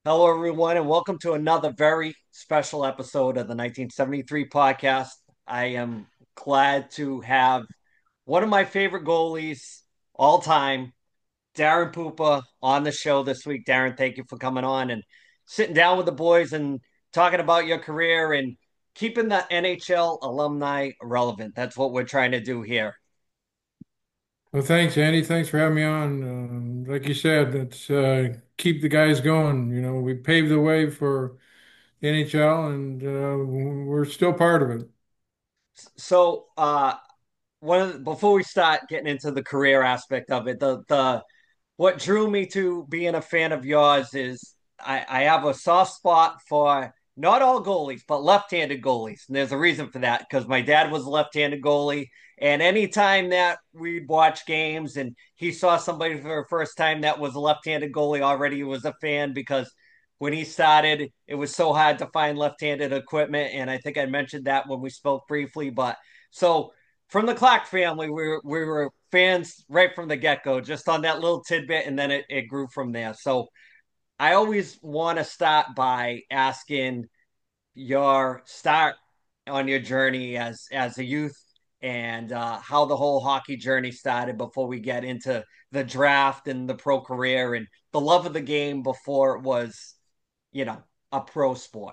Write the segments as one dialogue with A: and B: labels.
A: Hello, everyone, and welcome to another very special episode of the 1973 podcast. I am glad to have one of my favorite goalies all time, Darren Poopa, on the show this week. Darren, thank you for coming on and sitting down with the boys and talking about your career and keeping the NHL alumni relevant. That's what we're trying to do here.
B: Well, thanks, Andy. Thanks for having me on. Like you said, it's keep the guys going. We paved the way for the NHL, and we're still part of it.
A: So, before we start getting into the career aspect of it, the what drew me to being a fan of yours is I have a soft spot for not all goalies, but left-handed goalies. And there's a reason for that because my dad was a left-handed goalie. And anytime that we'd watch games and he saw somebody for the first time that was a left-handed goalie, already he was a fan because when he started, it was so hard to find left-handed equipment. And I think I mentioned that when we spoke briefly. But so from the Clark family, we were fans right from the get go, just on that little tidbit, and then it grew from there. So I always want to start by asking your start on your journey as a youth and how the whole hockey journey started before we get into the draft and the pro career and the love of the game before it was, you know, a pro sport.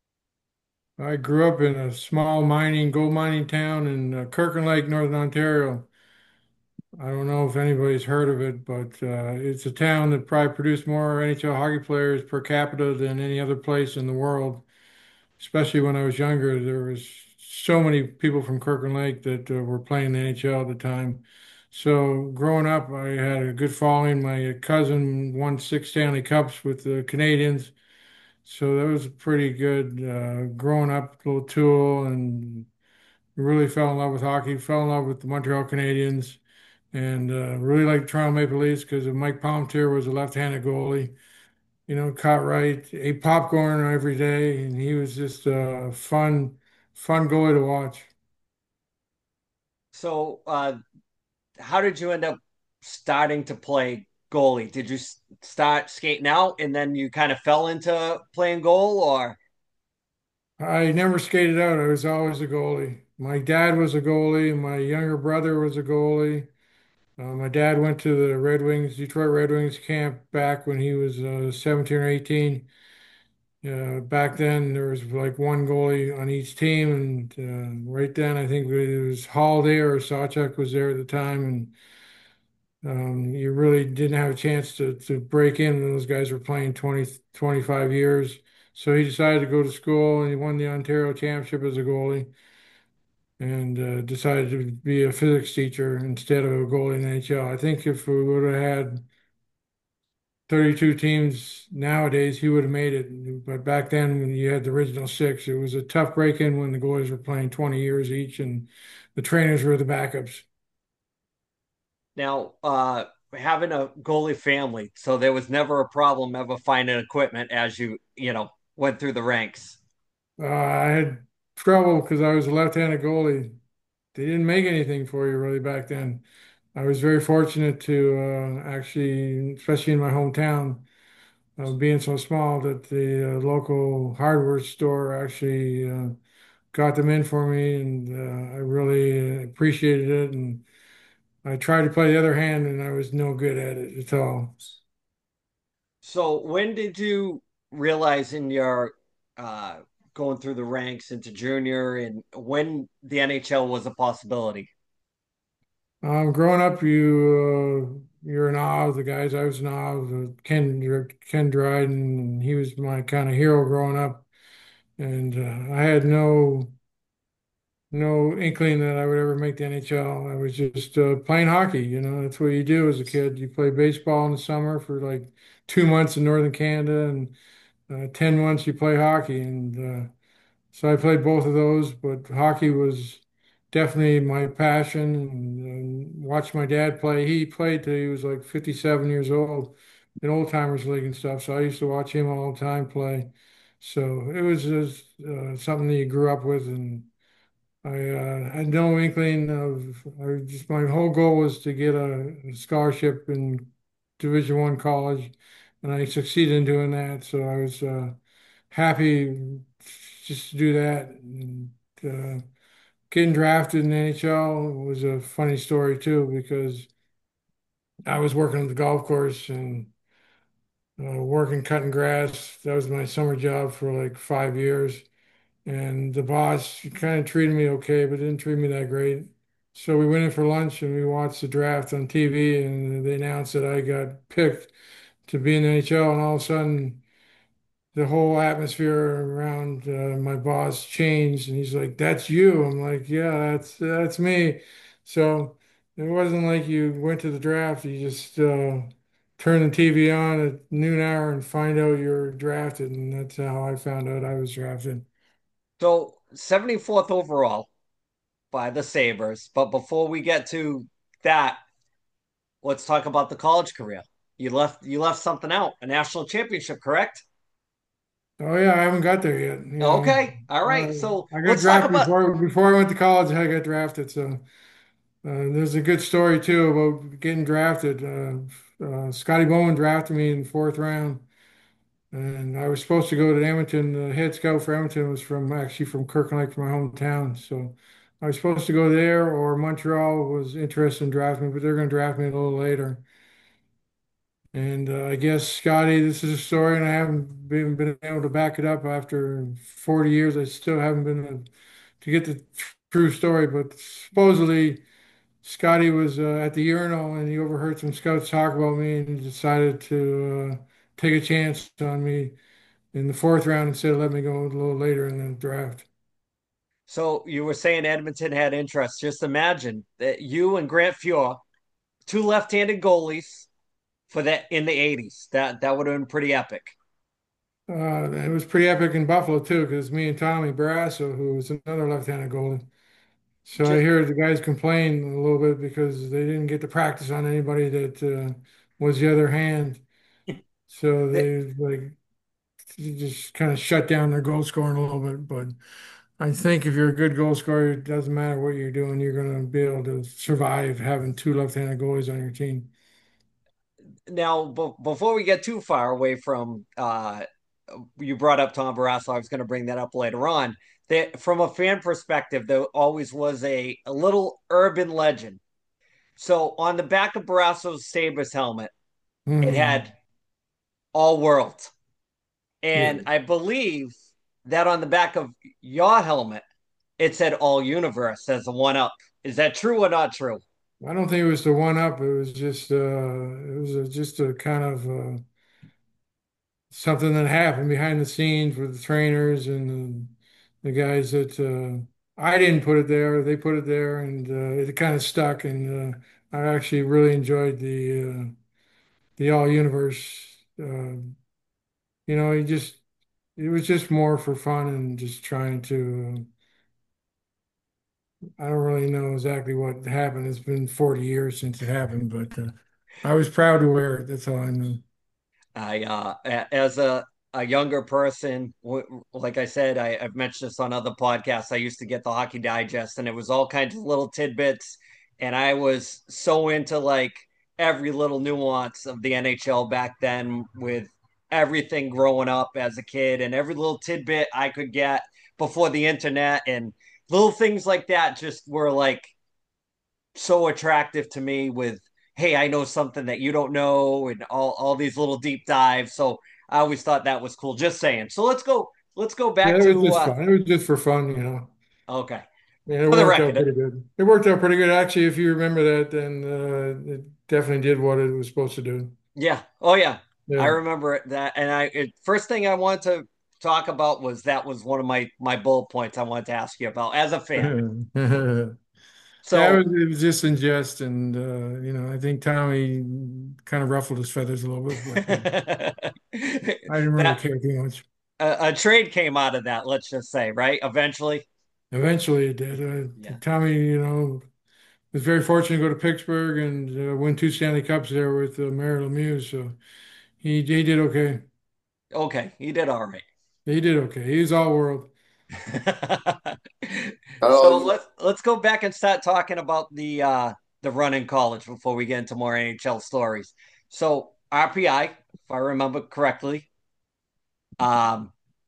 B: I grew up in a small gold mining town in Kirkland Lake, Northern Ontario. I don't know if anybody's heard of it, but it's a town that probably produced more NHL hockey players per capita than any other place in the world. Especially when I was younger, there was so many people from Kirkland Lake that were playing the NHL at the time. So growing up, I had a good following. My cousin won 6 Stanley Cups with the Canadians, so that was pretty good. Growing up, little tool, and really fell in love with hockey. Fell in love with the Montreal Canadiens, and really liked Toronto Maple Leafs because Mike Palmateer was a left-handed goalie. Caught right, ate popcorn every day, and he was just a fun goalie to watch.
A: So how did you end up starting to play goalie? Did you start skating out and then you kind of fell into playing goal, or
B: I never skated out. I was always a goalie. My dad was a goalie. My younger brother was a goalie. My dad went to the Detroit Red Wings camp back when he was 17 or 18. Back then, there was like one goalie on each team, and right then, I think it was Holiday or Sawchuk was there at the time, and you really didn't have a chance to break in when those guys were playing 20, 25 years. So he decided to go to school and he won the Ontario Championship as a goalie and decided to be a physics teacher instead of a goalie in the NHL. I think if we would have had 32 teams nowadays, he would have made it. But back then, when you had the original six, it was a tough break in when the goalies were playing 20 years each and the trainers were the backups.
A: now having a goalie family, so there was never a problem ever finding equipment as you went through the ranks.
B: I had trouble because I was a left-handed goalie. They didn't make anything for you really back then. I was very fortunate to actually, especially in my hometown, being so small, that the local hardware store actually got them in for me, and I really appreciated it. And I tried to play the other hand, and I was no good at it at all.
A: So when did you realize in your uh, going through the ranks into junior and when the NHL was a possibility?
B: Growing up, you're in awe of the guys. I was in awe of Ken Dryden, and he was my kind of hero growing up. And I had no inkling that I would ever make the NHL. I was just playing hockey. That's what you do as a kid. You play baseball in the summer for like 2 months in northern Canada, and 10 months you play hockey. And so I played both of those, but hockey was definitely my passion. And watched my dad play. He played till he was like 57 years old in Old Timers League and stuff. So I used to watch him all the time play. So it was just something that you grew up with, and I had no inkling of. My whole goal was to get a scholarship in Division I college, and I succeeded in doing that. So I was happy just to do that. And, getting drafted in the NHL was a funny story too because I was working on the golf course and working cutting grass. That was my summer job for like 5 years. And the boss kind of treated me okay, but didn't treat me that great. So we went in for lunch and we watched the draft on TV, and they announced that I got picked to be in the NHL. And all of a sudden, the whole atmosphere around my boss changed, and he's like, "That's you." I'm like, "Yeah, that's me." So it wasn't like you went to the draft. You just turn the TV on at noon hour and find out you're drafted, and that's how I found out I was drafted.
A: So 74th overall by the Sabres. But before we get to that, let's talk about the college career. You left something out, a national championship, correct?
B: Oh yeah, I haven't got there yet.
A: Okay. All right. So
B: I got
A: let's talk
B: drafted
A: about
B: before I went to college. I got drafted, so there's a good story too about getting drafted. Scotty Bowman drafted me in the fourth round, and I was supposed to go to Edmonton. The head scout for Edmonton was actually from Kirkland Lake, my hometown. So I was supposed to go there, or Montreal was interested in drafting me, but they're going to draft me a little later. And I guess, Scotty, this is a story, and I haven't been able to back it up after 40 years. I still haven't been able to get the true story, but supposedly Scotty was at the urinal and he overheard some scouts talk about me and decided to take a chance on me in the fourth round instead of letting me go a little later in the draft.
A: so you were saying Edmonton had interest. Just imagine that you and Grant Fuhr, two left-handed goalies for that in the 80s. That would have been pretty epic.
B: It was pretty epic in Buffalo too, because me and Tommy Barrasso, who was another left-handed goalie. So I
A: Just
B: hear the guys complain a little bit because they didn't get to practice on anybody that was the other hand. So they like just kind of shut down their goal scoring a little bit. But I think if you're a good goal scorer, it doesn't matter what you're doing, you're going to be able to survive having two left-handed goalies on your team.
A: now before we get too far away from you brought up Tom Barrasso. I was going to bring that up later on. That from a fan perspective, there always was a little urban legend. So on the back of Barrasso's Sabres helmet, it
B: Hmm.
A: had all world.
B: Yeah,
A: And I believe that on the back of your helmet, it said all universe as a one up. Is that true or not true?
B: I don't think it was the one up. It was just a kind of something that happened behind the scenes with the trainers and the guys that I didn't put it there. They put it there, and it kind of stuck. And I actually really enjoyed the All Universe. It was just more for fun and just trying to. I don't really know exactly what happened. It's been 40 years since it happened, but I was proud to wear it. That's all I know.
A: As a younger person, like I said, I've mentioned this on other podcasts. I used to get the Hockey Digest, and it was all kinds of little tidbits, and I was so into like every little nuance of the NHL back then, with everything growing up as a kid, and every little tidbit I could get before the internet, and little things like that just were like so attractive to me with hey, I know something that you don't know and all these little deep dives. So I always thought that was cool. Just saying. So let's go
B: Yeah,
A: back
B: it was
A: to
B: just fun. It was just for fun.
A: okay.
B: Yeah, it
A: For the
B: worked out
A: record.
B: pretty good. It worked out pretty good. Actually, if you remember that, then it definitely did what it was supposed to do.
A: Yeah. Oh yeah. I
B: Yeah.
A: remember that and first thing I wanted to talk about was that was one of my bullet points I wanted to ask you about as a fan.
B: Yeah,
A: So
B: it was just in jest, and I think Tommy kind of ruffled his feathers a little bit, but I didn't really
A: that
B: care too much.
A: a trade came out of that, let's just say, right? Eventually.
B: Eventually, it did.
A: Yeah.
B: Tommy, was very fortunate to go to Pittsburgh and win two Stanley Cups there with Mario Lemieux. So he did okay.
A: Okay, he did all right.
B: He did okay. He was all world.
A: So
C: Oh,
A: let's go back and start talking about the run in college before we get into more NHL stories. So RPI, if I remember correctly. Um,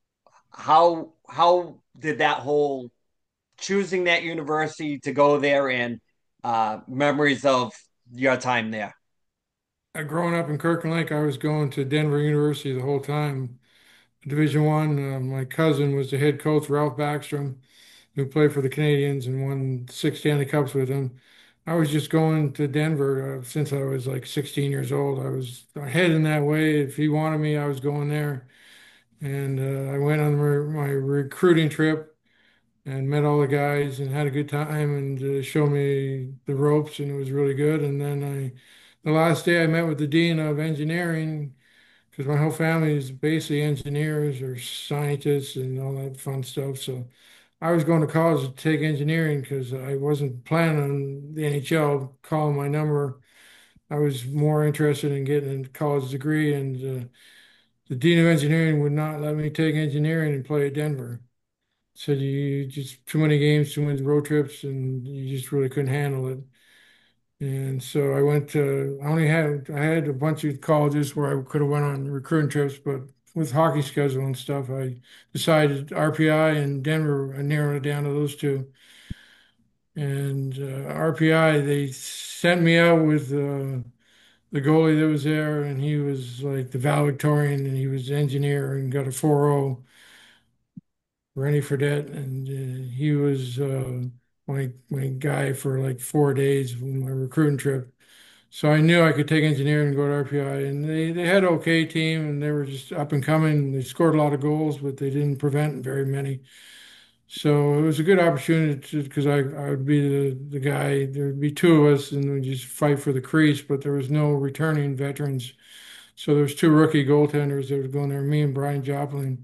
A: how did that whole choosing that university to go there and memories of your time there?
B: Growing up in Kirkland Lake, I was going to Denver University the whole time. Division One. My cousin was the head coach, Ralph Backstrom, who played for the Canadians and won 6 Stanley Cups with him. I was just going to Denver since I was like 16 years old. I was heading that way. If he wanted me, I was going there. And I went on my recruiting trip and met all the guys and had a good time and showed me the ropes, and it was really good. And then the last day I met with the dean of engineering because my whole family is basically engineers or scientists and all that fun stuff. So I was going to college to take engineering because I wasn't planning on the NHL calling my number. I was more interested in getting a college degree, and the dean of engineering would not let me take engineering and play at Denver. Said you just too many games, too many road trips, and you just really couldn't handle it. And so I went to, I had a bunch of colleges where I could have went on recruiting trips, but with hockey schedule and stuff, I decided RPI and Denver, I narrowed it down to those two. And RPI, they sent me out with the goalie that was there, and he was like the valedictorian, and he was the engineer and got a 4.0, Rennie Fredette, and he was my guy for like 4 days on my recruiting trip. So I knew I could take engineering and go to RPI, and they had an okay team, and they were just up and coming. They scored a lot of goals, but they didn't prevent very many. So it was a good opportunity because I would be the guy. There would be two of us, and we'd just fight for the crease. But there was no returning veterans, so there was two rookie goaltenders that would go in there, me and Brian Joplin.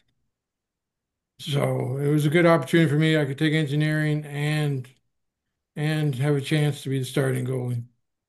B: So it was a good opportunity for me. I could take engineering and have a chance to be the starting goalie.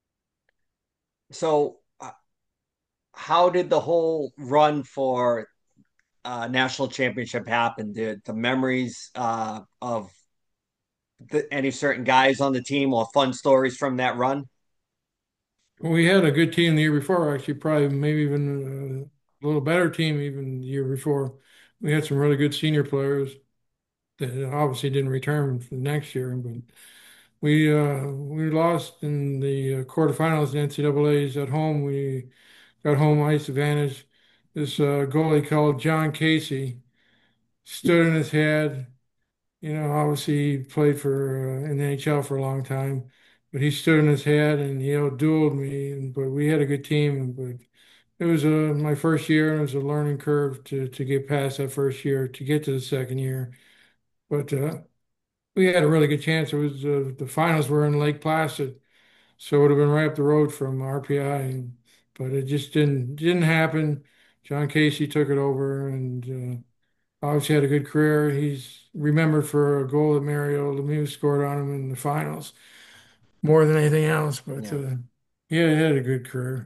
A: So, how did the whole run for national championship happen? Did the memories of any certain guys on the team or fun stories from that run?
B: We had a good team the year before, actually, probably maybe even a little better team even the year before. We had some really good senior players that obviously didn't return for the next year, but we lost in the quarterfinals in NCAA's at home. We got home ice advantage. This goalie called John Casey stood in his head. Obviously he played for in the NHL for a long time, but he stood in his head and he outdueled me. But we had a good team. But it was my first year, and it was a learning curve to get past that first year to get to the second year. But we had a really good chance. It was the finals were in Lake Placid, so it would have been right up the road from RPI, but it just didn't happen. John Casey took it over, and obviously had a good career. He's remembered for a goal that Mario Lemieux scored on him in the finals more than anything else. But
A: Yeah.
B: yeah, he had a good career.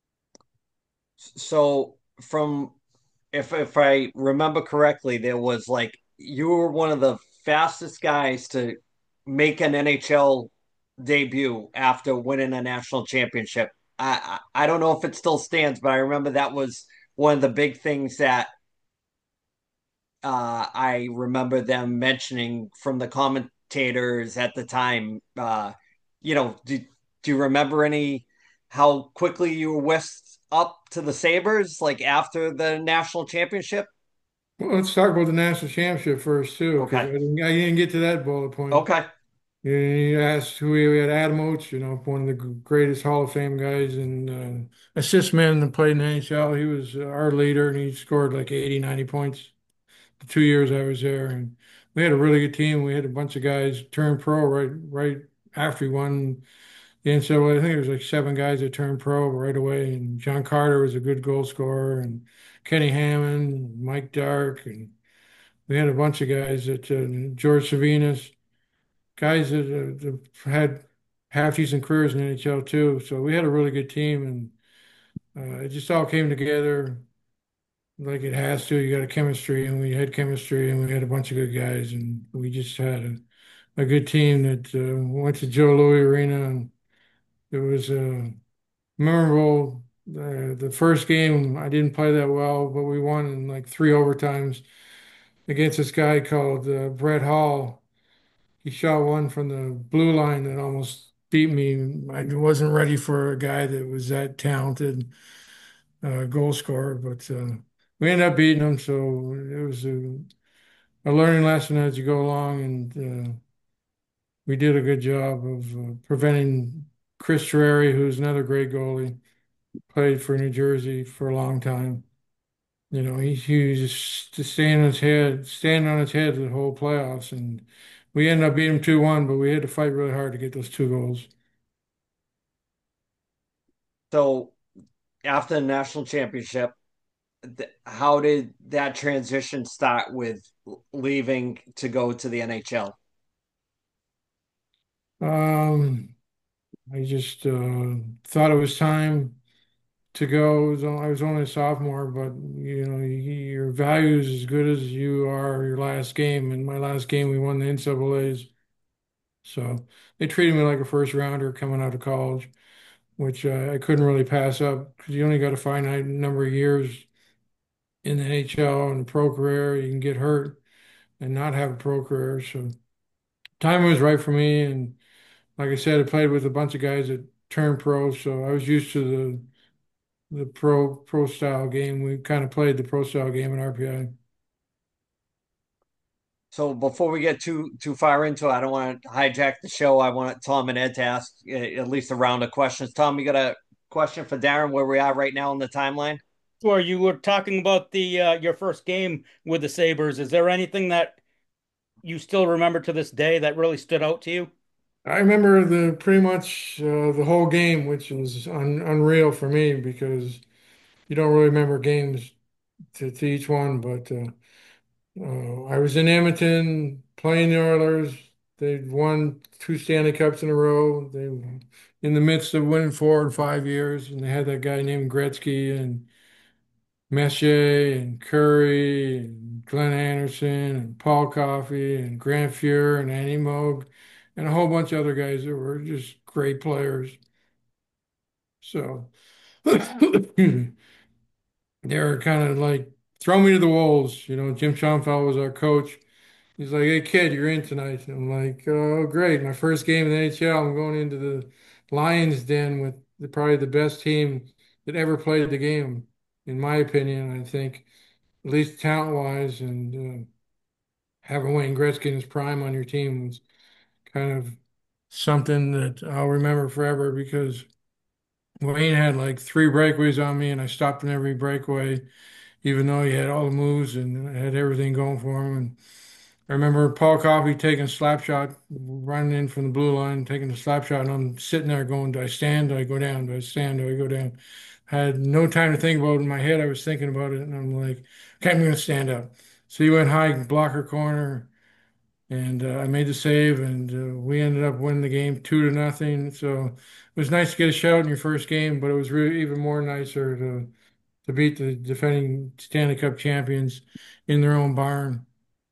A: So, from if I remember correctly, there was like you were one of the fastest guys to make an NHL debut after winning a national championship. I don't know if it still stands, but I remember that was one of the big things that I remember them mentioning from the commentators at the time. Do you remember any how quickly you were whisked up to the Sabres like after the national championship?
B: Well, let's talk about the national championship first too, because
A: Okay.
B: I didn't get to that bullet point.
A: Okay.
B: You asked who we had. Adam Oates, one of the greatest Hall of Fame guys and assist man that played in the NHL. He was our leader, and he scored like 80, 90 points the 2 years I was there. And we had a really good team. We had a bunch of guys turn pro right after we won the NCAA. I think it was like 7 guys that turned pro right away. And John Carter was a good goal scorer, and Kenny Hammond, Mike Dark, and we had a bunch of guys that George Savinas, guys that had half decent careers in the NHL too. So we had a really good team, and it just all came together like it has to. You got a chemistry, and we had chemistry, and we had a bunch of good guys, and we just had a good team that went to Joe Louis Arena, and it was memorable. The first game I didn't play that well, but we won in like three overtimes against this guy called Brett Hall. He shot one from the blue line that almost beat me. I wasn't ready for a guy that was that talented goal scorer, but we ended up beating him. So it was a learning lesson as you go along, and we did a good job of preventing Chris Terreri, who's another great goalie, played for New Jersey for a long time. You know, he was just standing on his head the whole playoffs, and we ended up beating him 2-1, but we had to fight really hard to get those two goals.
A: So after the national championship, how did that transition start with leaving to go to the NHL?
B: Um, I just thought it was time to go. I was only a sophomore, but you know, your value is as good as you are your last game. In my last game, we won the NCAA's, so they treated me like a first rounder coming out of college, which I couldn't really pass up because you only got a finite number of years in the NHL and pro career. You can get hurt and not have a pro career, so time was right for me. And like I said, I played with a bunch of guys that turned pro, so I was used to the pro style game. We kind of played the pro style game in RPI.
A: So before we get too far into it, I don't want to hijack the show. I want Tom and Ed to ask at least a round of questions. Tom, you got a question for Darren where we are right now in the timeline?
C: Or you were talking about the your first game with the Sabres. Is there anything that you still remember to this day that really stood out to you?
B: I remember the pretty much the whole game, which was unreal for me because you don't really remember games to each one. But I was in Edmonton playing the Oilers. They'd won two Stanley Cups in a row. They were in the midst of winning 4 and 5 years, and they had that guy named Gretzky and Messier and Curry and Glenn Anderson and Paul Coffey and Grant Fuhr and Andy Moog and a whole bunch of other guys that were just great players. So they were kind of like throw me to the wolves. You know, Jim Schoenfeld was our coach. He's like, "Hey kid, you're in tonight." And I'm like, "Oh great, my first game in the NHL. I'm going into the Lions Den with probably the best team that ever played the game, in my opinion. I think." At least talent wise, and having Wayne Gretzky in his prime on your team was kind of something that I'll remember forever because Wayne had like three breakaways on me, and I stopped in every breakaway, even though he had all the moves and had everything going for him. And I remember Paul Coffey taking a slap shot, running in from the blue line, taking a slap shot, and I'm sitting there going, "Do I stand? Do I go down? Do I stand? Do I go down?" I had no time to think about it in my head. I was thinking about it, and I'm like, "Okay, I'm going to stand up." So he went high blocker corner, and I made the save, and we ended up winning the game 2-0. So it was nice to get a shout in your first game, but it was really even more nicer to beat the defending Stanley Cup champions in their own barn.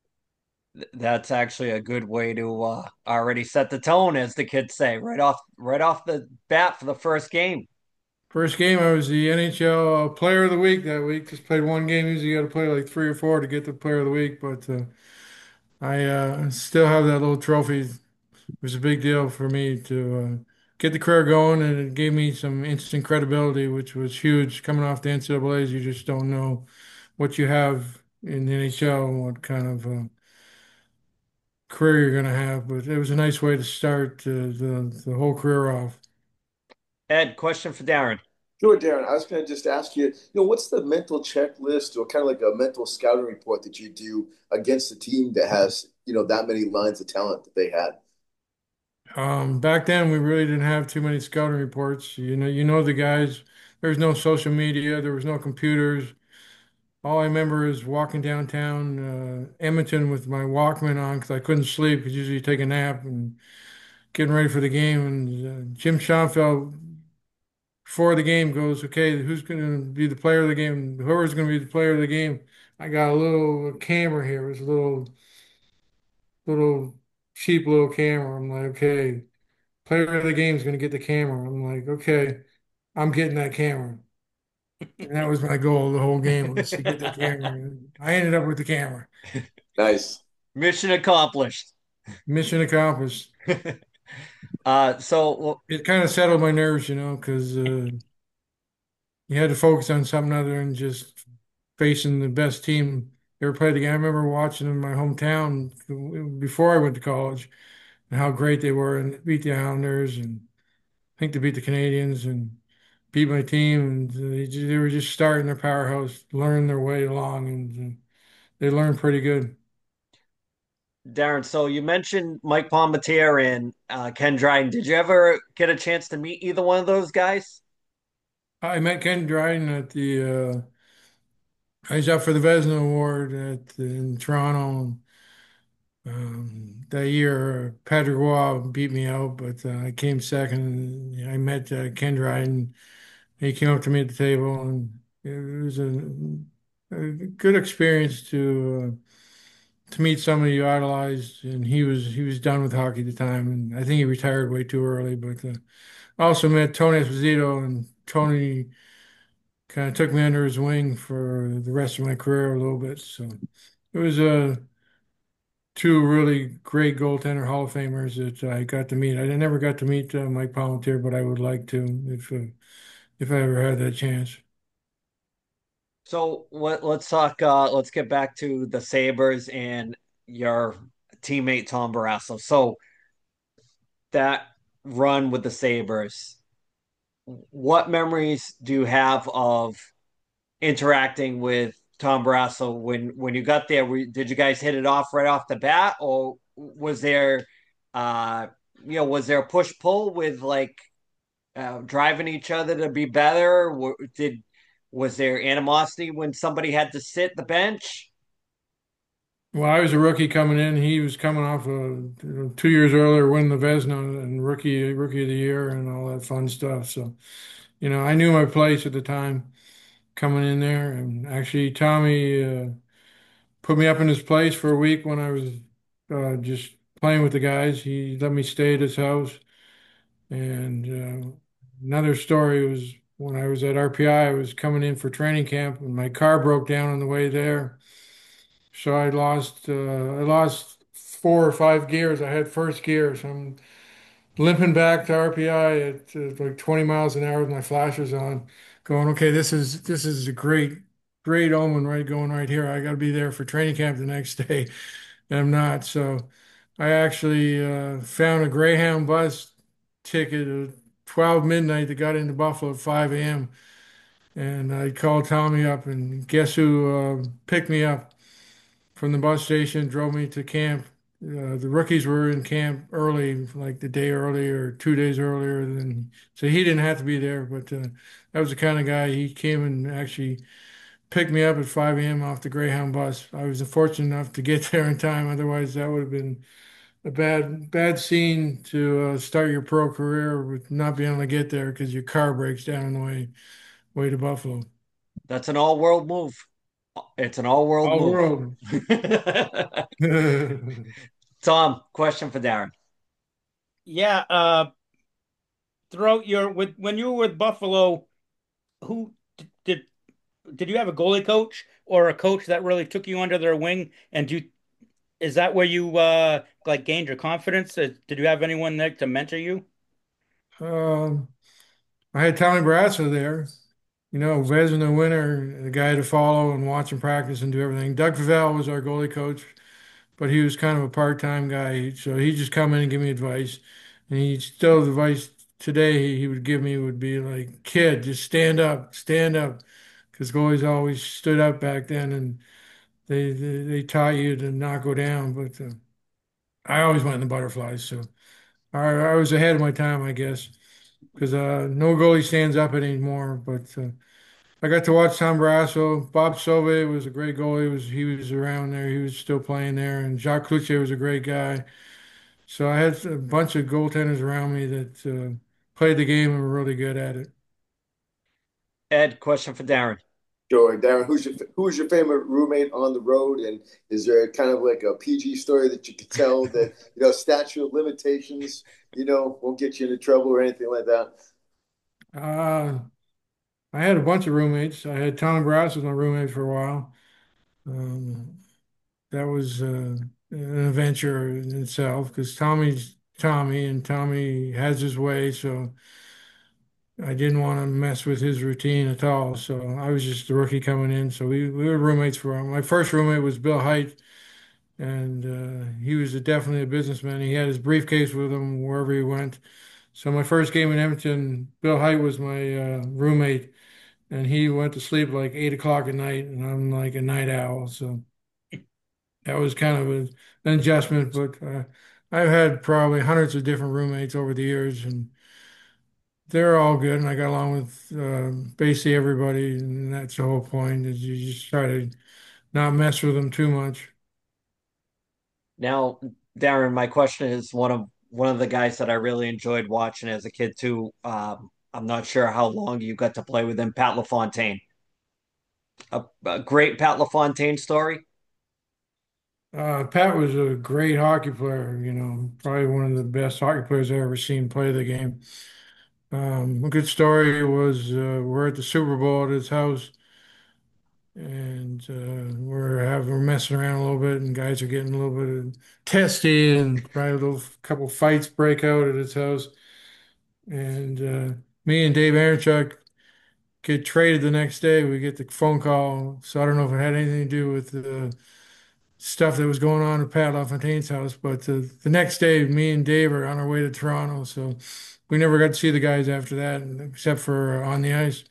A: That's actually a good way to already set the tone, as the kids say, right off the bat for the first game.
B: First game, I was the NHL Player of the Week that week. Just played one game. Usually, you got to play like three or four to get the Player of the Week, but I still have that little trophy. It was a big deal for me to get the career going, and it gave me some instant credibility, which was huge. Coming off the NCAA's, you just don't know what you have in the NHL and what kind of career you're going to have. But it was a nice way to start the whole career off.
A: Ed, question for Darren.
D: Sure, Darren. I was going to just ask you, what's the mental checklist or kind of like a mental scouting report that you do against a team that has, that many lines of talent that they had?
B: Back then, we really didn't have too many scouting reports. You know the guys. There was no social media. There was no computers. All I remember is walking downtown Edmonton with my Walkman on because I couldn't sleep. Because usually you take a nap and getting ready for the game. And Jim Schoenfeld before the game goes, "Okay, who's going to be the player of the game? Whoever's going to be the player of the game." I got a little camera here. It was a little cheap little camera. I'm like, "Okay, player of the game is going to get the camera." I'm like, "Okay, I'm getting that camera." And that was my goal the whole game was to get the camera. I ended up with the camera.
D: Nice.
A: Mission accomplished.
B: Mission accomplished.
A: So
B: It kind of settled my nerves, because you had to focus on something other than just facing the best team ever played again. I remember watching in my hometown before I went to college and how great they were and beat the Islanders and I think they beat the Canadians and beat my team and they were just starting their powerhouse, learning their way along and they learned pretty good.
A: Darren, so you mentioned Mike Palmetier and Ken Dryden. Did you ever get a chance to meet either one of those guys?
B: I met Ken Dryden I was up for the Vezina Award in Toronto. That year, Patrick Roy beat me out, but I came second. I met Ken Dryden. He came up to me at the table, and it was a good experience to meet somebody you idolized. And he was done with hockey at the time, and I think he retired way too early. But I also met Tony Esposito, and Tony kind of took me under his wing for the rest of my career a little bit. So it was two really great goaltender Hall of Famers that I got to meet. I never got to meet Mike Palmetier, but I would like to if I ever had that chance.
A: So let's talk. Let's get back to the Sabres and your teammate Tom Barrasso. So that run with the Sabres, what memories do you have of interacting with Tom Barrasso when you got there? Did you guys hit it off right off the bat, or was there, uh, was there a push pull with like driving each other to be better? Did Was there animosity when somebody had to sit the bench?
B: Well, I was a rookie coming in. He was coming off 2 years earlier, winning the Vezina and rookie of the year and all that fun stuff. So, I knew my place at the time coming in there. And actually, Tommy put me up in his place for a week when I was just playing with the guys. He let me stay at his house. And another story was when I was at RPI, I was coming in for training camp and my car broke down on the way there. So I lost 4 or 5 gears. I had first gear, so I'm limping back to RPI at like 20 miles an hour with my flashers on, going, okay, this is a great omen right going right here. I got to be there for training camp the next day, and I'm not. So I actually found a Greyhound bus ticket at 12 midnight that got into Buffalo at 5 a.m. And I called Tommy up, and guess who picked me up from the bus station, drove me to camp. The rookies were in camp early, like the day earlier, 2 days earlier than, so he didn't have to be there. But that was the kind of guy. He came and actually picked me up at 5 a.m. off the Greyhound bus. I was fortunate enough to get there in time. Otherwise, that would have been a bad scene to start your pro career with not being able to get there because your car breaks down on the way to Buffalo.
A: That's an all-world move. It's an all-world
B: All
A: move.
B: world.
A: Tom, question for Darren.
C: Yeah, throughout your with when you were with Buffalo, who did did you have a goalie coach or a coach that really took you under their wing? And is that where you like gained your confidence? Did you have anyone there to mentor you?
B: um, I had Tommy Brasso there, Vezina winner, the guy to follow and watch him practice and do everything. Doug Favell was our goalie coach, but he was kind of a part-time guy, so he just come in and give me advice. And he still the advice today he would give me would be like, kid, just stand up, because goalies always stood up back then, and they taught you to not go down. But I always went in the butterflies, so I was ahead of my time, I guess, because no goalie stands up anymore. But I got to watch Tom Barrasso. Bob Sauvé was a great goalie. He was around there. He was still playing there, and Jacques Cloutier was a great guy. So I had a bunch of goaltenders around me that played the game and were really good at it.
A: Ed, question for Darren.
D: Sure, Darren. Who's your favorite roommate on the road, and is there kind of like a PG story that you could tell that statute of limitations won't get you into trouble or anything like that?
B: Uh, I had a bunch of roommates. I had Tom Brass as my roommate for a while. Um, that was an adventure in itself because Tommy's Tommy and Tommy has his way, so I didn't want to mess with his routine at all. So I was just the rookie coming in. So we were roommates for a while. My first roommate was Bill Height, and he was definitely a businessman. He had his briefcase with him wherever he went. So my first game in Edmonton, Bill Height was my roommate, and he went to sleep like 8 o'clock at night, and I'm like a night owl. So that was kind of an adjustment. But I've had probably hundreds of different roommates over the years, and they're all good. And I got along with basically everybody, and that's the whole point is you just try to not mess with them too much.
A: Now, Darren, my question is one of the guys that I really enjoyed watching as a kid too. I'm not sure how long you got to play with him, Pat LaFontaine. A great Pat LaFontaine story.
B: Pat was a great hockey player, probably one of the best hockey players I've ever seen play the game. A good story was we're at the Super Bowl at his house, and we're messing around a little bit, and guys are getting a little bit testy, and probably a little couple fights break out at his house. And me and Dave Aronchuk get traded the next day. We get the phone call, so I don't know if it had anything to do with the stuff that was going on at Pat LaFontaine's house. But the next day, me and Dave are on our way to Toronto, so we never got to see the guys after that, except for on the ice.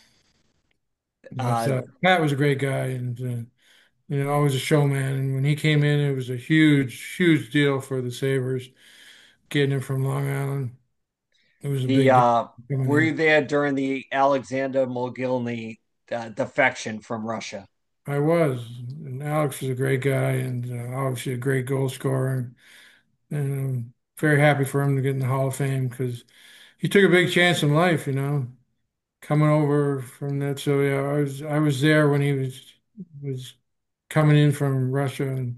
B: But
A: Uh,
B: Pat was a great guy, and always a showman. And when he came in, it was a huge, huge deal for the Sabres getting him from Long Island. It was a
A: the
B: big deal coming
A: Were you
B: in.
A: there during the Alexander Mogilny defection from Russia?
B: I was, and Alex was a great guy, and obviously a great goal scorer. And I'm very happy for him to get in the Hall of Fame because he took a big chance in life, coming over from that. So yeah, I was there when he was coming in from Russia, and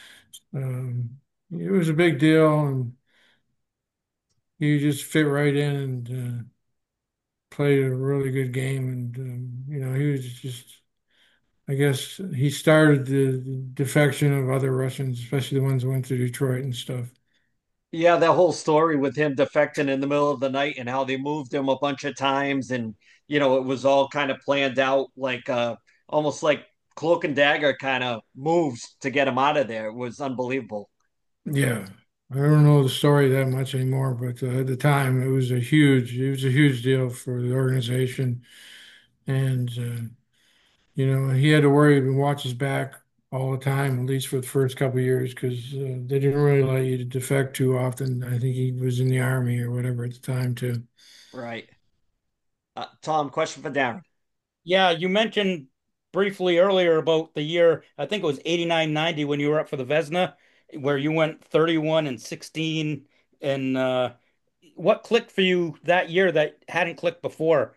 B: it was a big deal, and he just fit right in and played a really good game. And he was just. I guess he started the defection of other Russians, especially the ones who went to Detroit and stuff.
A: Yeah, that whole story with him defecting in the middle of the night and how they moved him a bunch of times, and it was all kind of planned out, like almost like cloak and dagger kind of moves to get him out of there. It was unbelievable.
B: Yeah, I don't know the story that much anymore, but at the time it was a huge deal for the organization, and he had to worry and watch his back all the time, at least for the first couple of years, because they didn't really let you to defect too often. I think he was in the army or whatever at the time too.
A: Right. Tom, question for Darren.
C: Yeah, you mentioned briefly earlier about the year, I think it was 89-90 when you were up for the Vesna, where you went 31 and 16. And what clicked for you that year that hadn't clicked before?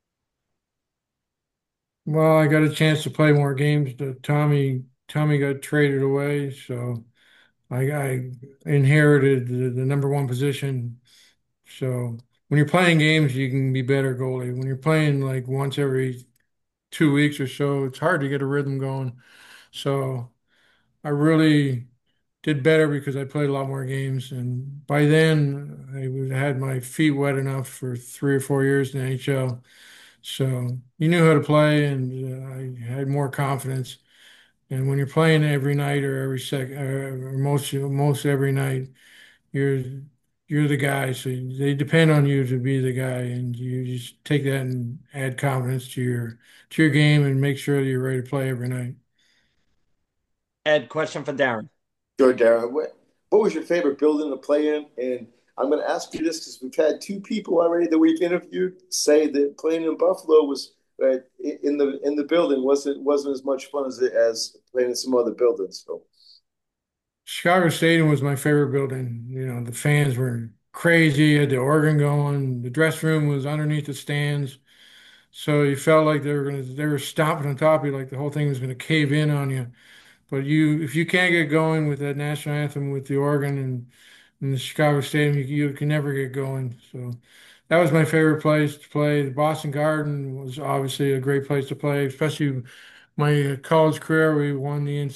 B: Well, I got a chance to play more games. Tommy got traded away, so I inherited the number one position. So when you're playing games, you can be better goalie. When you're playing like once every 2 weeks or so, it's hard to get a rhythm going. So I really did better because I played a lot more games. And by then, had my feet wet enough for 3 or 4 years in the NHL. So you knew how to play, and I had more confidence. And when you're playing every night or every second or most every night, you're you're the guy. So they depend on you to be the guy, and you just take that and add confidence to your game and make sure that you're ready to play every night.
A: Ed, question for Darren.
D: Sure, Darren. What was your favorite building to play in? And I'm going to ask you this because we've had two people already that we've interviewed say that playing in Buffalo was in the building wasn't as much fun as playing in some other buildings. So
B: Chicago Stadium was my favorite building. The fans were crazy, had the organ going, the dress room was underneath the stands. So you felt like they were stomping on top of you, like the whole thing was gonna cave in on you. But if you can't get going with that national anthem with the organ and in the Chicago Stadium, you can never get going. So that was my favorite place to play. The Boston Garden was obviously a great place to play, especially my college career. We won the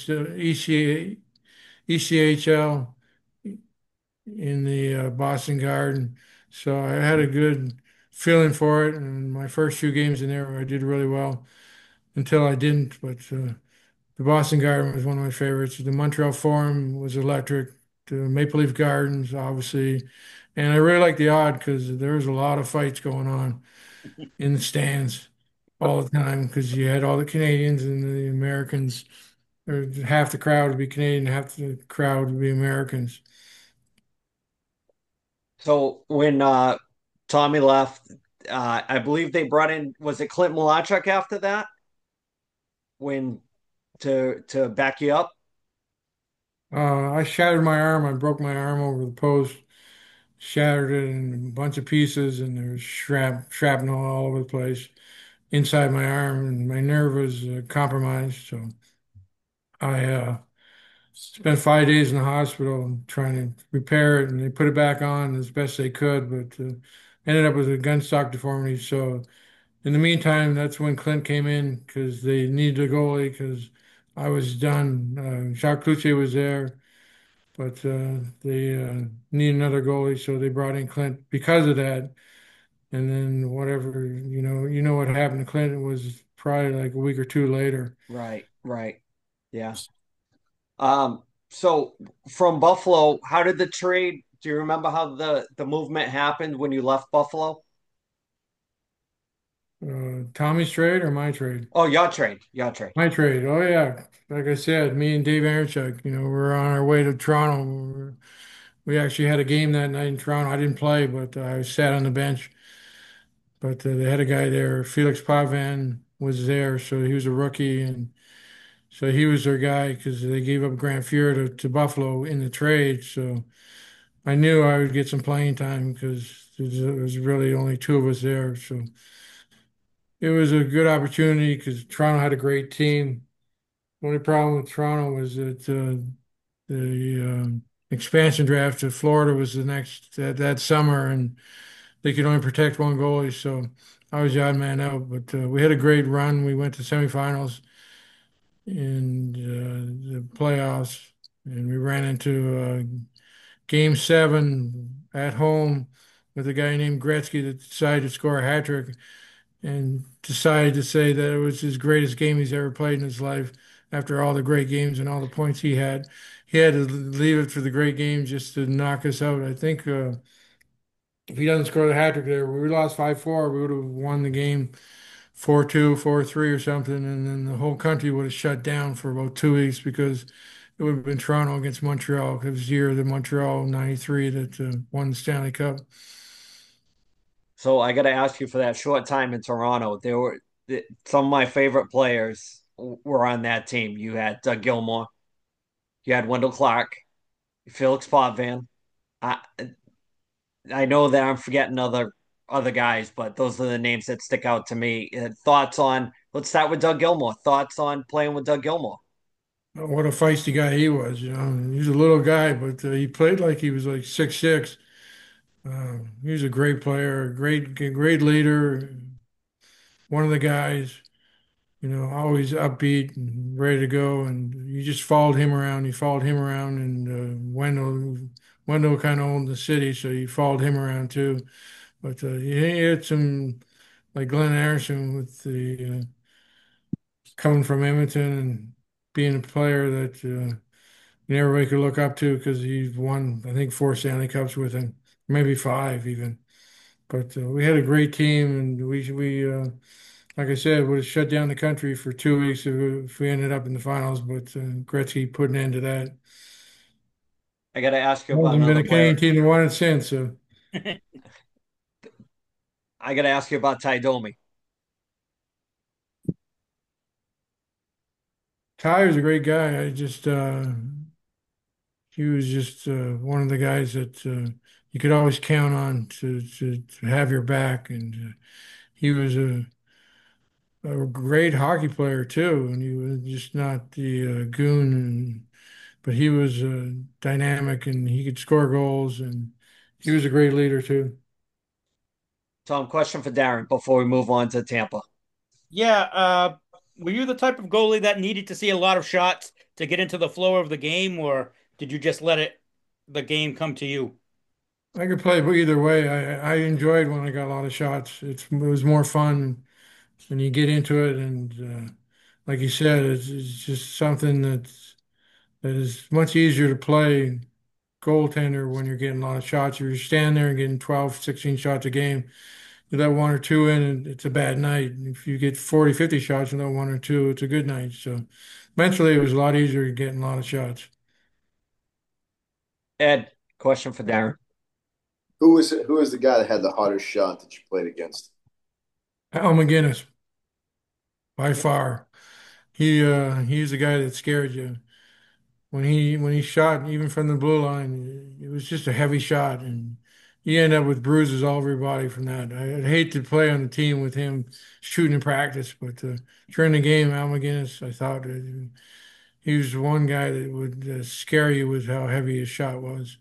B: ECHL in the Boston Garden, so I had a good feeling for it. And my first few games in there, I did really well until I didn't. But the Boston Garden was one of my favorites. The Montreal Forum was electric. The Maple Leaf Gardens, obviously, and I really liked the Odd because there was a lot of fights going on in the stands all the time because you had all the Canadians and the Americans, or half the crowd would be Canadian, half the crowd would be Americans.
A: So when Tommy left, I believe they brought in, was it Clint Malachuk after that? When to back you up?
B: I shattered my arm. I broke my arm over the post, shattered it in a bunch of pieces, and there was shrapnel all over the place inside my arm, and my nerve was compromised. So I spent 5 days in the hospital trying to repair it, and they put it back on as best they could, but ended up with a gun stock deformity. So in the meantime, that's when Clint came in because they needed a goalie because I was done. Jacques Cloutier was there, but they need another goalie, so they brought in Clint because of that. And then whatever, you know what happened to Clint was probably like a week or two later.
A: Right, right. Yeah. So from Buffalo, how did the trade? Do you remember how the movement happened when you left Buffalo?
B: Tommy's trade or my trade?
A: Oh, your trade, your trade.
B: My trade. Oh yeah. Like I said, me and Dave Aronchuk, we're on our way to Toronto. We actually had a game that night in Toronto. I didn't play, but I sat on the bench. But they had a guy there, Felix Pavan was there, so he was a rookie, and so he was their guy because they gave up Grant Fuhr to Buffalo in the trade. So I knew I would get some playing time because there was really only two of us there. So it was a good opportunity because Toronto had a great team. The only problem with Toronto was that the expansion draft to Florida was the next that summer, and they could only protect one goalie. So I was the odd man out, but we had a great run. We went to semifinals in the playoffs, and we ran into Game 7 at home with a guy named Gretzky that decided to score a hat trick and decided to say that it was his greatest game he's ever played in his life after all the great games and all the points he had. He had to leave it for the great games just to knock us out. I think if he doesn't score the hat trick there, we lost 5-4, we would have won the game 4-2, 4-3 or something, and then the whole country would have shut down for about 2 weeks because it would have been Toronto against Montreal. It was the year of the Montreal '93 that won the Stanley Cup.
A: So I got to ask you for that short time in Toronto. There were some of my favorite players were on that team. You had Doug Gilmore, you had Wendell Clark, Felix Potvin. I I know that I'm forgetting other guys, but those are the names that stick out to me. Thoughts on? Let's start with Doug Gilmore. Thoughts on playing with Doug Gilmore?
B: What a feisty guy he was, He was a little guy, but he played like he was like 6'6". He was a great player, great leader, one of the guys, always upbeat and ready to go. And you just followed him around. You followed him around, and Wendell kind of owned the city, so you followed him around too. But he had some like Glenn Anderson with the coming from Edmonton and being a player that everybody could look up to because he's won, I think, 4 Stanley Cups with him, maybe five even. But we had a great team, and like I said, would have shut down the country for 2 weeks if we ended up in the finals. But Gretzky put an end to that.
A: I got to ask you about
B: Hasn't been
A: another
B: a Canadian
A: player.
B: team that won it since. So
A: I got to ask you about Ty Domi.
B: Ty was a great guy. He was just one of the guys that you could always count on to have your back, and he was a great hockey player too, and he was just not the goon, but he was dynamic and he could score goals, and he was a great leader too.
A: Tom, question for Darren before we move on to Tampa.
C: Yeah, were you the type of goalie that needed to see a lot of shots to get into the flow of the game, or did you just let the game come to you?
B: I could play either way. I enjoyed when I got a lot of shots. It was more fun when you get into it, and like you said, it's just something that is much easier to play goaltender when you're getting a lot of shots. If you're standing there and getting 12, 16 shots a game, you let one or two in, and it's a bad night. If you get 40, 50 shots and let one or two, it's a good night. So mentally, it was a lot easier getting a lot of shots.
A: Ed, question for Darren.
D: Who was the guy that had the hardest shot that you played against?
B: Al McGinnis, by far. He's the guy that scared you. When he shot even from the blue line, it was just a heavy shot, and you end up with bruises all over your body from that. I'd hate to play on the team with him shooting in practice, but during the game, Al McGinnis, I thought he was one guy that would scare you with how heavy his shot was.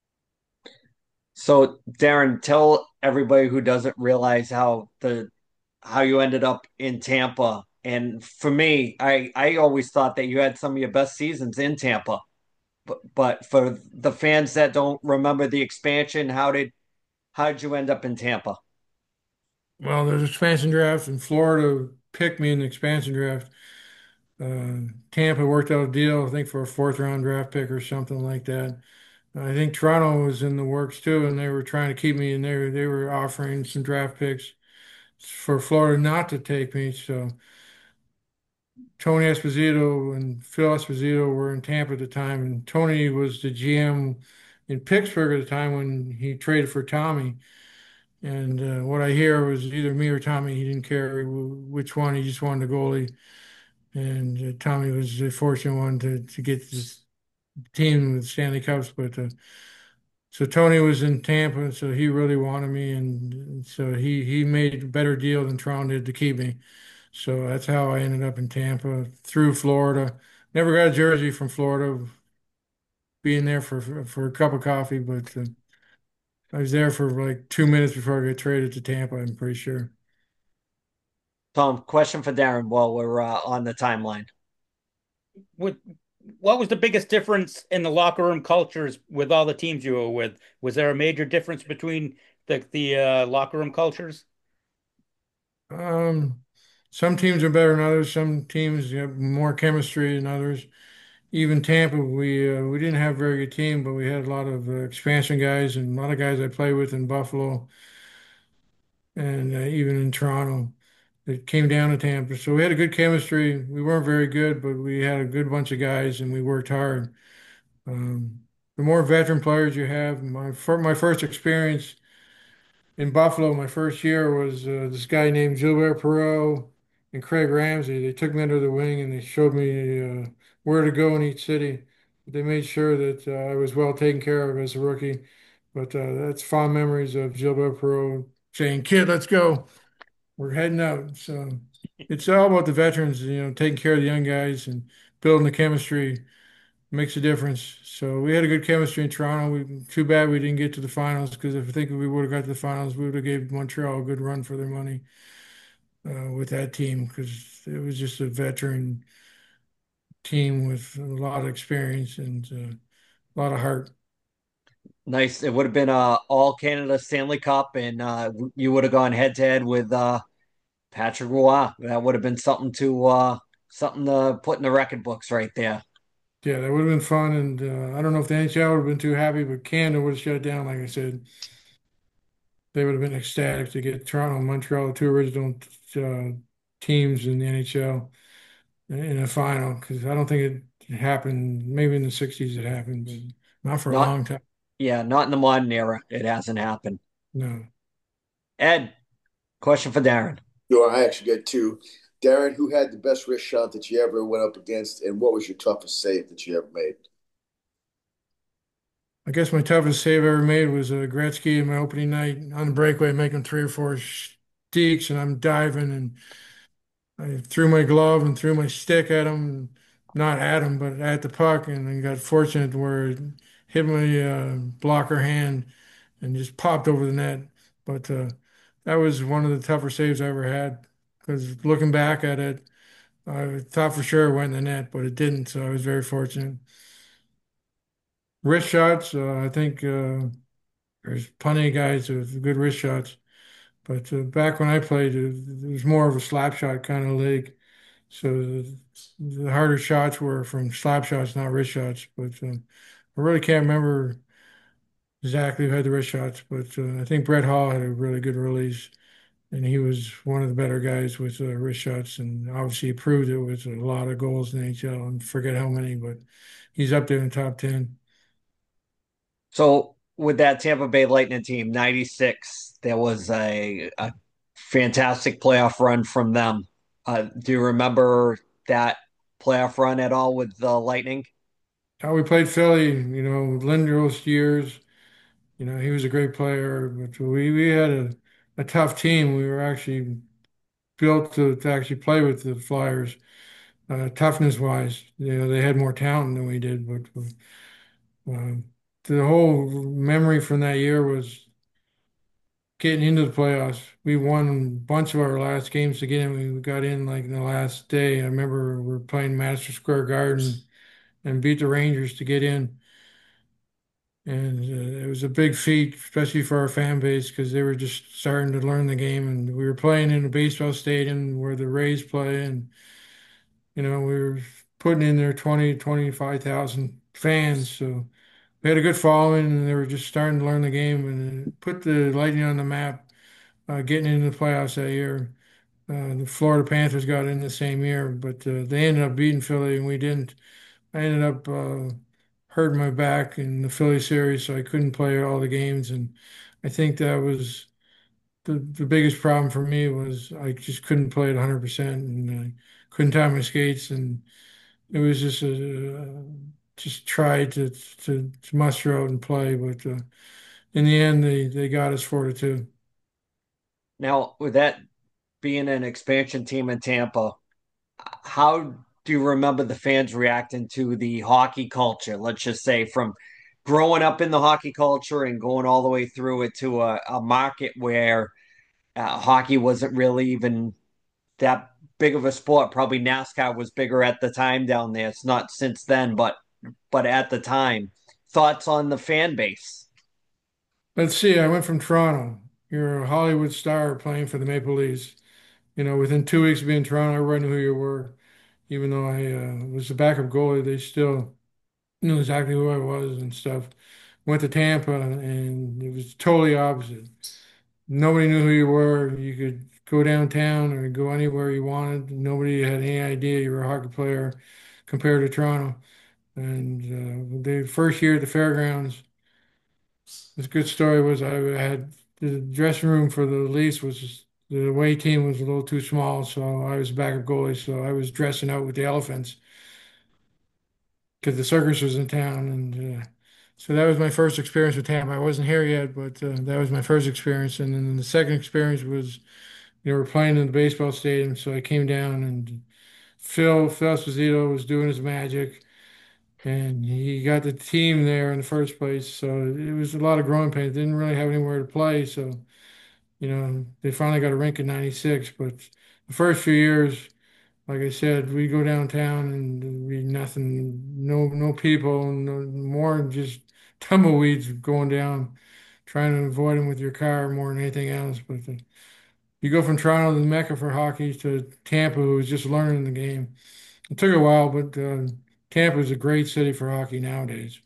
A: So, Darren, tell everybody who doesn't realize how you ended up in Tampa. And for me, I always thought that you had some of your best seasons in Tampa. But for the fans that don't remember the expansion, how did you end up in Tampa?
B: Well, there's an expansion draft, and Florida picked me in the expansion draft. Tampa worked out a deal, I think, for a fourth round draft pick or something like that. I think Toronto was in the works too, and they were trying to keep me in there. They were offering some draft picks for Florida not to take me. So Tony Esposito and Phil Esposito were in Tampa at the time, and Tony was the GM in Pittsburgh at the time when he traded for Tommy. And what I hear was either me or Tommy. He didn't care which one. He just wanted a goalie. And Tommy was the fortunate one to get this team with Stanley Cups. But so Tony was in Tampa, so he really wanted me, and so he made a better deal than Toronto did to keep me. So that's how I ended up in Tampa through Florida. Never got a jersey from Florida, being there for a cup of coffee, but I was there for like 2 minutes before I got traded to Tampa. I'm pretty sure.
A: Tom, question for Darren while we're on the timeline.
C: What what was the biggest difference in the locker room cultures with all the teams you were with? Was there a major difference between the locker room cultures?
B: Um, some teams are better than others. Some teams have more chemistry than others. Even Tampa, we didn't have a very good team, but we had a lot of expansion guys and a lot of guys I played with in Buffalo and even in Toronto that came down to Tampa. So we had a good chemistry. We weren't very good, but we had a good bunch of guys and we worked hard. Um, the more veteran players you have, my first experience in Buffalo, my first year was this guy named Gilbert Perreault and Craig Ramsey. They took me under the wing and they showed me where to go in each city. They made sure that I was well taken care of as a rookie. But that's fond memories of Gilbert Perreault saying, "Kid, let's go. We're heading out." So it's all about the veterans, taking care of the young guys and building the chemistry makes a difference. So we had a good chemistry in Toronto. Too bad we didn't get to the finals because if I think if we would have got to the finals, we would have gave Montreal a good run for their money with that team because it was just a veteran team with a lot of experience and a lot of heart.
A: Nice. It would have been a all Canada Stanley Cup, and you would have gone head to head with Patrick Roy. That would have been something to put in the record books right there.
B: Yeah, that would have been fun. And I don't know if the NHL would have been too happy, but Canada would have shut down. Like I said, they would have been ecstatic to get Toronto and Montreal, the two original uh, teams in the NHL. In a final because I don't think it happened. Maybe in the 60s it happened, but not for a
A: Not
B: long time.
A: Yeah, not in the modern era. It hasn't happened.
B: No.
A: Ed, question for Darren.
D: I actually got two. Darren, who had the best wrist shot that you ever went up against, and what was your toughest save that you ever made?
B: I guess my toughest save I ever made was Gretzky in my opening night on the breakaway, making three or four steaks, and I'm diving, and I threw my glove and threw my stick at him, not at him, but at the puck, and then got fortunate where it hit my blocker hand and just popped over the net. But that was one of the tougher saves I ever had. Because looking back at it, I thought for sure it went in the net, but it didn't. So I was very fortunate. Wrist shots, I think there's plenty of guys with good wrist shots. But back when I played, it was more of a slap shot kind of league. So the harder shots were from slap shots, not wrist shots. But I really can't remember exactly who had the wrist shots. But I think Brett Hall had a really good release, and he was one of the better guys with wrist shots. And obviously, he proved it with a lot of goals in the NHL. And forget how many, but he's up there in the top 10.
A: So with that Tampa Bay Lightning team, 96, there was a fantastic playoff run from them. Do you remember that playoff run at all with the Lightning?
B: How we played Philly, Lindros years. He was a great player, but we had a tough team. We were actually built to actually play with the Flyers, toughness wise. They had more talent than we did, but uh, the whole memory from that year was getting into the playoffs. We won a bunch of our last games to get in. We got in like in the last day. I remember we were playing Madison Square Garden and beat the Rangers to get in. And it was a big feat, especially for our fan base, because they were just starting to learn the game. And we were playing in a baseball stadium where the Rays play. And, we were putting in there 25,000 fans. So we had a good following, and they were just starting to learn the game and put the Lightning on the map, getting into the playoffs that year. The Florida Panthers got in the same year, but they ended up beating Philly, and we didn't. I ended up hurting my back in the Philly series, so I couldn't play all the games. And I think that was the biggest problem for me was I just couldn't play at 100% and I couldn't tie my skates. And it was just try to muster out and play. But in the end, they got us 4-2.
A: Now, with that being an expansion team in Tampa, how do you remember the fans reacting to the hockey culture? Let's just say from growing up in the hockey culture and going all the way through it to a market where hockey wasn't really even that big of a sport. Probably NASCAR was bigger at the time down there. It's not since then, but at the time. Thoughts on the fan base?
B: Let's see, I went from Toronto. You're a Hollywood star playing for the Maple Leafs. Within 2 weeks of being in Toronto, everyone knew who you were. Even though I was the backup goalie, they still knew exactly who I was and stuff. Went to Tampa, and it was totally opposite. Nobody knew who you were. You could go downtown or go anywhere you wanted. Nobody had any idea you were a hockey player compared to Toronto. And the first year at the fairgrounds, this good story was I had the dressing room for the Leafs was the away team was a little too small, so I was backup goalie. So I was dressing out with the elephants because the circus was in town, and so that was my first experience with Tampa. I wasn't here yet, but that was my first experience. And then the second experience was, we're playing in the baseball stadium, so I came down and Phil Esposito was doing his magic, and he got the team there in the first place. So it was a lot of growing pains. Didn't really have anywhere to play, so they finally got a rink in '96. But the first few years, like I said, we go downtown and we nothing, no people, no more just tumbleweeds going down, trying to avoid them with your car more than anything else. But you go from Toronto, the Mecca for hockey, to Tampa, who was just learning the game. It took a while, but Tampa is a great city for hockey nowadays.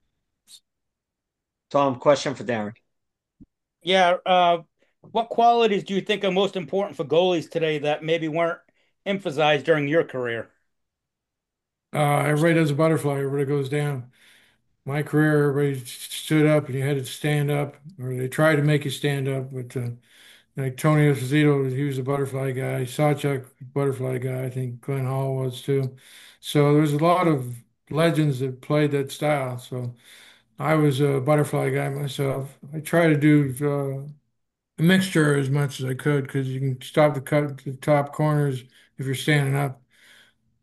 A: Tom, question for Darren.
C: Yeah, what qualities do you think are most important for goalies today that maybe weren't emphasized during your career?
B: Everybody does a butterfly, everybody goes down. My career, everybody stood up and you had to stand up, or they tried to make you stand up, but like Tony Esposito, he was a butterfly guy. Sawchuk, butterfly guy. I think Glenn Hall was too. So there's a lot of legends that played that style. So I was a butterfly guy myself. I try to do a mixture as much as I could because you can stop the cut the top corners if you're standing up.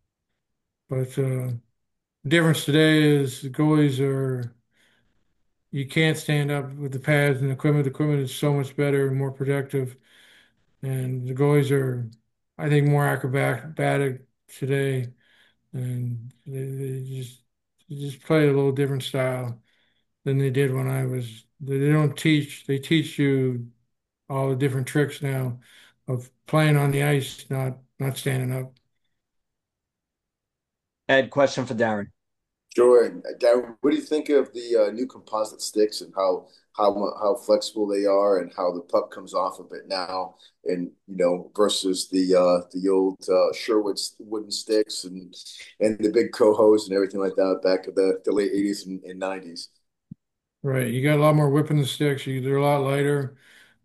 B: But the difference today is the goalies are you can't stand up with the pads and equipment. The equipment is so much better and more productive, and the goalies are, I think, more acrobatic today, and they just play a little different style than they did when I was. They don't teach. They teach you all the different tricks now of playing on the ice, not standing up.
A: Ed, question for Darren.
D: Sure. And Darren, what do you think of the new composite sticks and how flexible they are and how the puck comes off of it now, and versus the old Sherwood wooden sticks and the big co-hos and everything like that back in the late 80s and 90s.
B: Right. You got a lot more whip in the sticks. They're a lot lighter.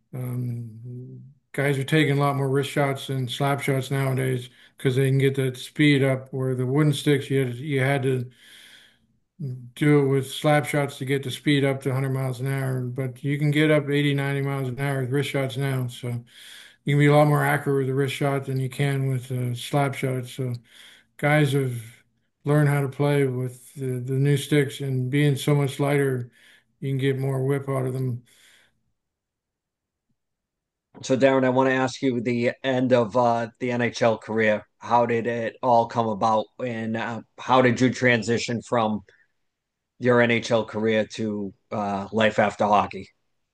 B: Guys are taking a lot more wrist shots and slap shots nowadays because they can get that speed up. Where the wooden sticks, you had to do it with slap shots to get the speed up to 100 miles an hour. But you can get up 80, 90 miles an hour with wrist shots now. So you can be a lot more accurate with a wrist shot than you can with slap shots. So guys have learned how to play with the new sticks, and being so much lighter, you can get more whip out of them.
A: So, Darren, I want to ask you the end of the NHL career. How did it all come about, and how did you transition from your NHL career to life after hockey?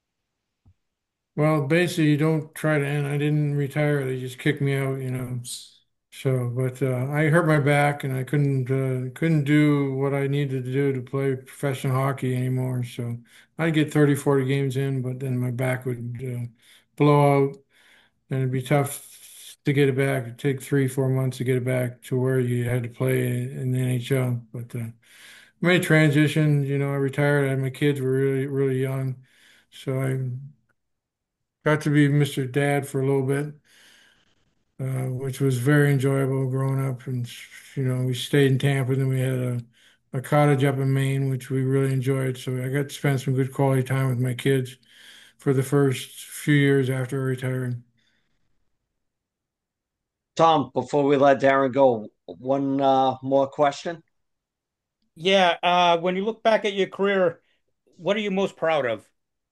B: Well, basically, you don't try to end. I didn't retire. They just kicked me out. So, but I hurt my back and I couldn't do what I needed to do to play professional hockey anymore. So I'd get 30, 40 games in, but then my back would blow out and it'd be tough to get it back. It'd take 3, 4 months to get it back to where you had to play in the NHL. But made a transition. I retired. My kids were really, really young. So I got to be Mr. Dad for a little bit, which was very enjoyable growing up. And we stayed in Tampa, and then we had a cottage up in Maine, which we really enjoyed. So I got to spend some good quality time with my kids for the first few years after I retired.
A: Tom, before we let Darren go, one more question.
C: Yeah, when you look back at your career, what are you most proud of?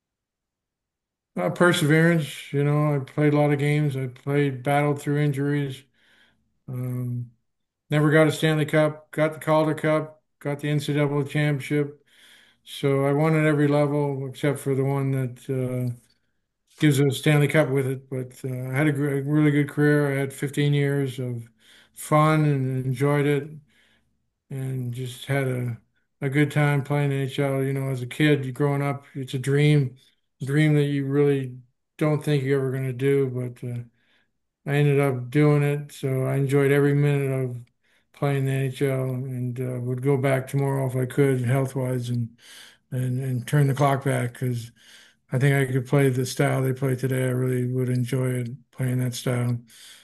B: Perseverance, I played a lot of games. I played, battled through injuries. Um, Never got a Stanley Cup, got the Calder Cup, got the NCAA championship. So I won at every level except for the one that gives a Stanley Cup with it. But I had a really good career. I had 15 years of fun and enjoyed it, and just had a good time playing NHL. As a kid, you growing up, it's a dream that you really don't think you're ever going to do. But I ended up doing it, so I enjoyed every minute of playing the NHL, and would go back tomorrow if I could, health wise, and turn the clock back because I think I could play the style they play today. I really would enjoy it playing that style.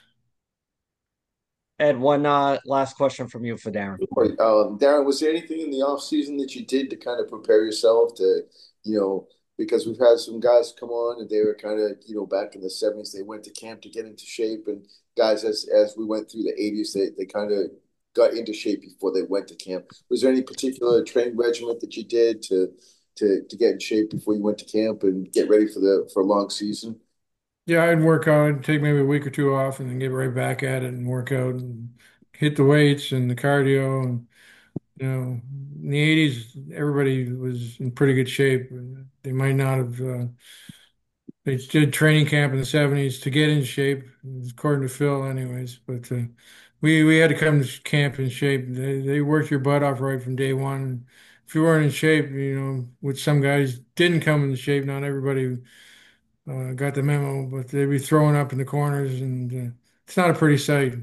A: Ed, one last question from you for Darren.
D: Right. Darren, was there anything in the off season that you did to kind of prepare yourself to, because we've had some guys come on and they were kind of, back in the 70s, they went to camp to get into shape. And guys, as we went through the 80s, they kind of got into shape before they went to camp. Was there any particular training regimen that you did to get in shape before you went to camp and get ready for a long season?
B: Yeah, I'd work out, take maybe a week or two off, and then get right back at it and work out and hit the weights and the cardio. And in the 80s, everybody was in pretty good shape. They might not have. They did training camp in the 70s to get in shape, according to Phil, anyways. But we had to come to camp in shape. They worked your butt off right from day one. If you weren't in shape, which some guys didn't come in shape, not everybody got the memo, but they'd be throwing up in the corners, and it's not a pretty sight.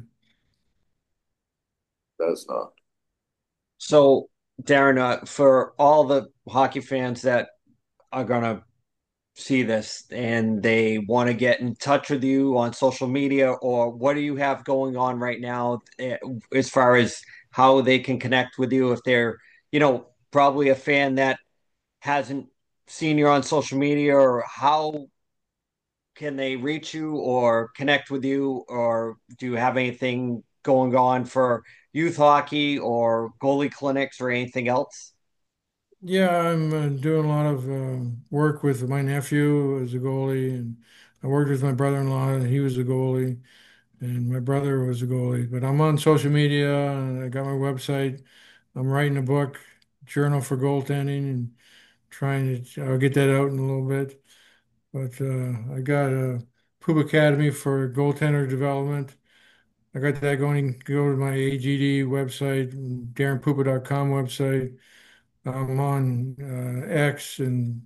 D: That's not.
A: So, Darren, for all the hockey fans that are gonna see this and they want to get in touch with you on social media, or what do you have going on right now as far as how they can connect with you if they're, probably a fan that hasn't seen you on social media, or how can they reach you or connect with you, or do you have anything going on for youth hockey or goalie clinics or anything else?
B: Yeah, I'm doing a lot of work with my nephew as a goalie, and I worked with my brother-in-law, and he was a goalie, and my brother was a goalie. But I'm on social media, and I got my website. I'm writing a book, Journal for Goaltending, and trying to I'll get that out in a little bit. But I got a Poop Academy for goaltender development. I got that going. Go to my AGD website, DarrenPoopa.com website. I'm on X and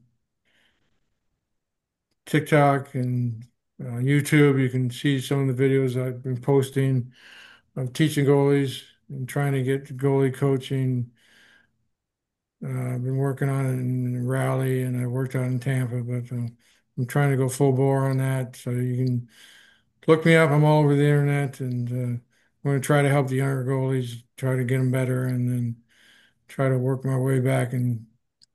B: TikTok and YouTube. You can see some of the videos I've been posting of teaching goalies and trying to get goalie coaching. I've been working on it in Raleigh and I worked on it in Tampa, but I'm trying to go full bore on that. So you can look me up. I'm all over the internet, and I'm going to try to help the younger goalies, try to get them better, and then try to work my way back and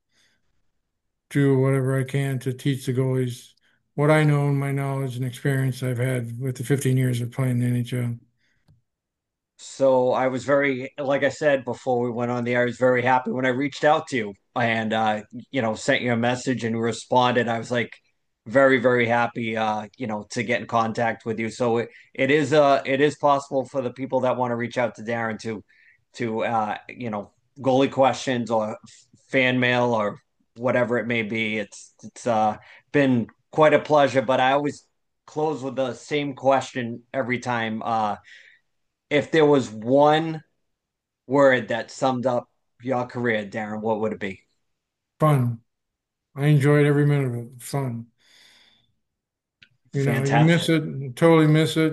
B: do whatever I can to teach the goalies what I know and my knowledge and experience I've had with the 15 years of playing the NHL.
A: So I was very, like I said before we went on the air, I was very happy when I reached out to you and sent you a message and you responded. I was like very, very happy to get in contact with you. So it is possible for the people that want to reach out to Darren to goalie questions or fan mail or whatever it may be. It's been quite a pleasure, but I always close with the same question every time. If there was one word that summed up your career, Darren, what would it be?
B: Fun. I enjoyed every minute of it. Fun. You miss
A: Fantastic.
B: it, totally miss it.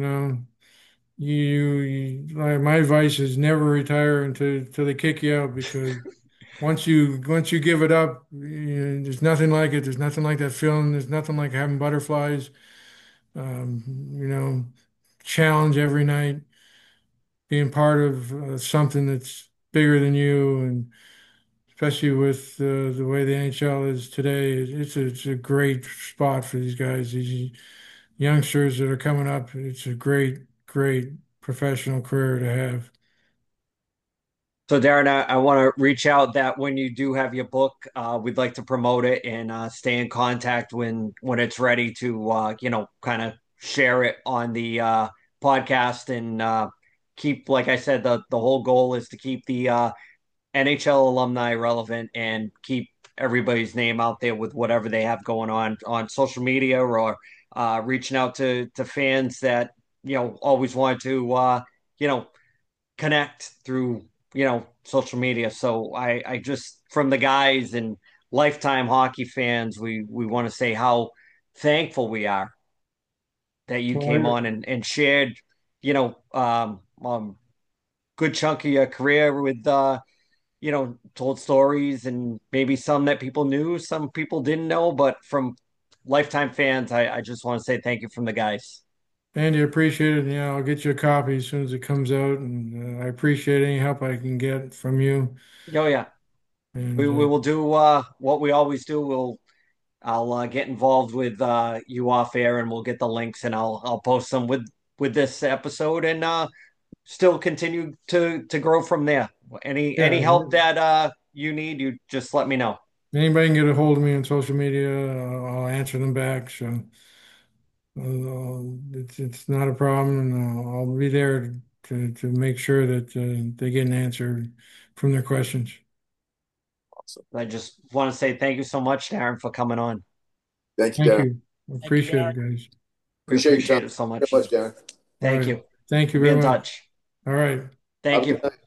B: Like my advice is never retire until they kick you out because once you give it up, there's nothing like it. There's nothing like that feeling. There's nothing like having butterflies. Um, you know, challenge every night, being part of something that's bigger than you, and especially with the way the NHL is today, it's a great spot for these guys, these youngsters that are coming up. It's a great professional career to have.
A: So, Darren, I want to reach out that when you do have your book, we'd like to promote it and stay in contact when it's ready to kind of share it on the podcast and keep, like I said, the whole goal is to keep the NHL alumni relevant and keep everybody's name out there with whatever they have going on social media or reaching out to fans that always want to you know connect through social media. So I just from the guys and lifetime hockey fans, we want to say how thankful we are that you came
B: Well,
A: on and shared good chunk of your career with told stories and maybe some that people knew, some people didn't know, but from lifetime fans, I just want to say thank you from the guys.
B: Andy, I appreciate it. Yeah, I'll get you a copy as soon as it comes out, and I appreciate any help I can get from you.
A: Oh yeah, we,
B: And
A: we will do what we always do. I'll get involved with you off air and we'll get the links and I'll post them with this episode and still continue to grow from there. Any
B: yeah,
A: help that you need, you just let me know.
B: anybody can get a hold of me on social media. I'll answer them back. So it's not a problem, and I'll be there to make sure that they get an answer from their questions.
D: Awesome.
A: I just want to say thank you so much, Darren, for coming on.
D: Thank you,
B: Thank
D: Darren.
B: you. I
C: Thank you,
B: appreciate
C: Darren.
B: it, guys.
A: We
D: Appreciate your time.
A: appreciate it so
D: Very
A: much.
D: much, Darren.
B: All
A: Thank
B: right.
A: you.
B: Thank you
A: We'll be
B: very
A: in
B: much.
A: touch.
B: All right.
D: Have
A: Thank
D: a
A: you.
D: good night.